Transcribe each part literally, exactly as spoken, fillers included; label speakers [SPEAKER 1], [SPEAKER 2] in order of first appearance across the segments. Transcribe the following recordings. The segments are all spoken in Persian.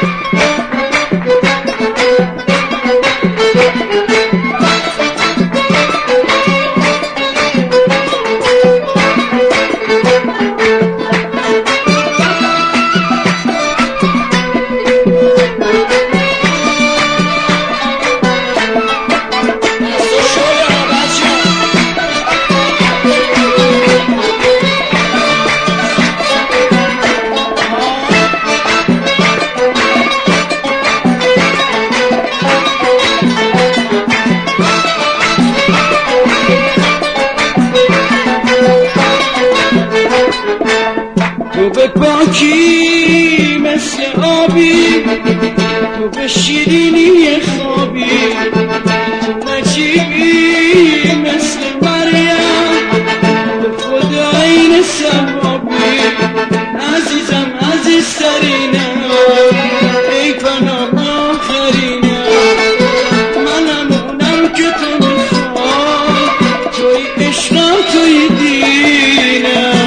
[SPEAKER 1] تو به پاکی مثل آبی، تو به شیرینی خوابی، تو نجیبی مثل مریم، به خدا این ثوابی. عزیزم عزیزترینم، ای پناه آخرینم، منم اونم که تو میخوای، توی عشقم توی دینم.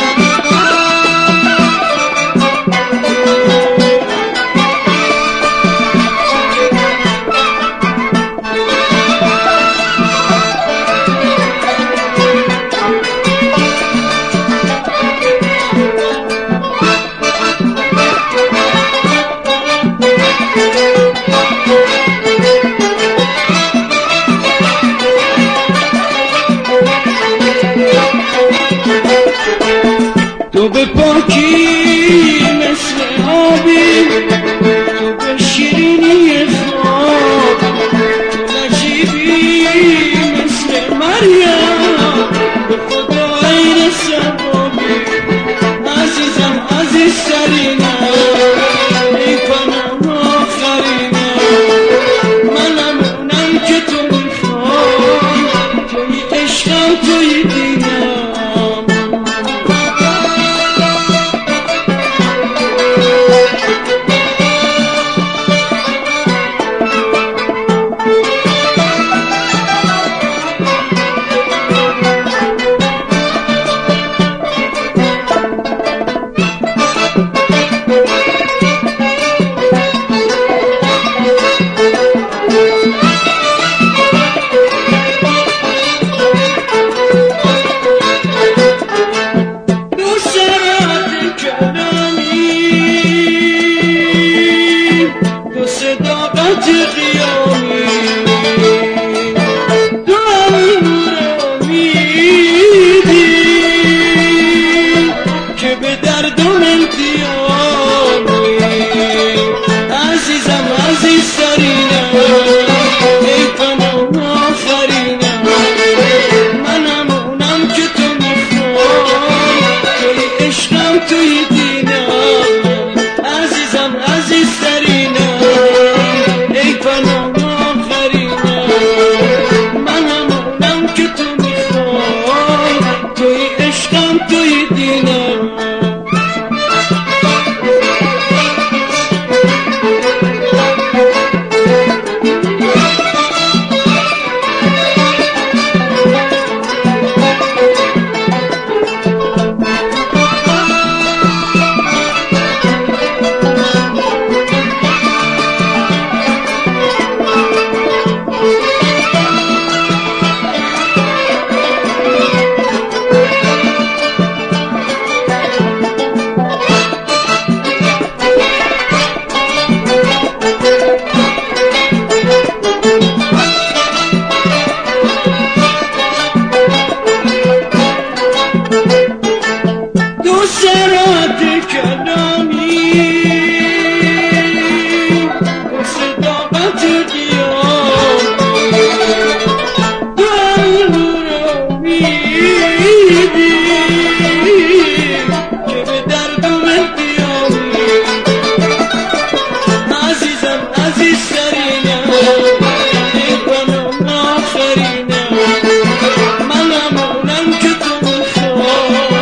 [SPEAKER 1] تو به پاکی مثل آبی، تو به شیرینی خواب، تو نجیبی مثل مریم، به خدا این ثوابی. عزیزم عزیزترینم، ای پناه آخرینم، منم اونم که تو میخوای، توی عشقم توی دینم.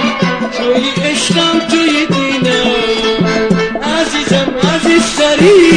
[SPEAKER 2] عزیزم عزیزترین